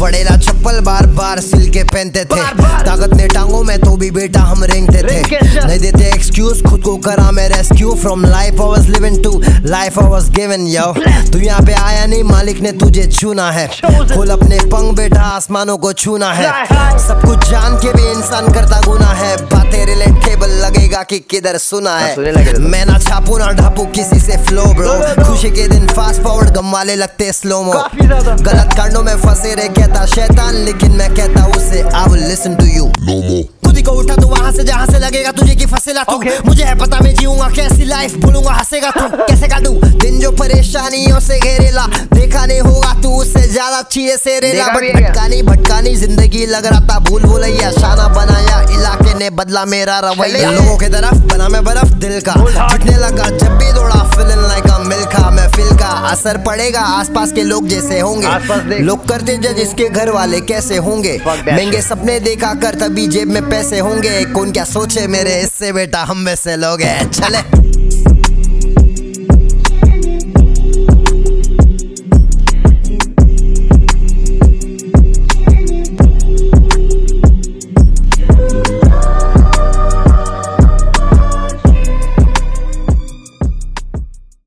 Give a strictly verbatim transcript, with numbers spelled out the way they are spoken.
पड़ेला चप्पल बार बार सिल के पहनते थे। ताकत ने टांगों में तो भी बेटा हम रेंगते थे। नहीं देते एक्सक्यूज, खुद को करा मैं rescue from life I was living to life I was given. यो तू यहाँ पे आया नहीं, मालिक ने तुझे चुना है। खोल अपने पंख बेटा, आसमानों को छूना है। सब कुछ जान के भी इंसान करता गुना है। बातें रिलेटेबल लगेगा कि किधर सुना है। मैं ना छापू ना ढापू किसी से फ्लो ब्रो। खुशी के दिन फास्ट फॉरवर्ड, गम वाले लगते स्लोमो। गलत कांडों में फंसे रहे कहता शैतान, लेकिन मैं कहता उसे I will listen to you no more. खुद को उठा तू वहां से जहां से लगेगा तुझे की फंसेला तू। okay. मुझे है पता मैं जीऊंगा कैसी लाइफ, बोलूंगा हंसेगा तू। कैसे काटू दिन जो परेशानियों से घेरेला, देखा नहीं होगा तू उससे ज्यादा चीजें से रेला। बट भटकानी भटकानी जिंदगी लग रहा था भूल भुलैया। शाना बनाया इलाके ने बदला मेरा रवैया। लोगों की तरफ बना मैं बर्फ दिल का, फटने लगा जब भी दौड़ा फीलिंग लाइक अ मिल्खा। मैं फील का असर पड़ेगा आसपास के लोग जैसे होंगे। लोग करते जज इसके घर वाले कैसे होंगे। महंगे सपने देखा कर तभी जेब में पैसे होंगे। कौन क्या सोचे मेरे इससे बेटा हम में से लोग हैं। चले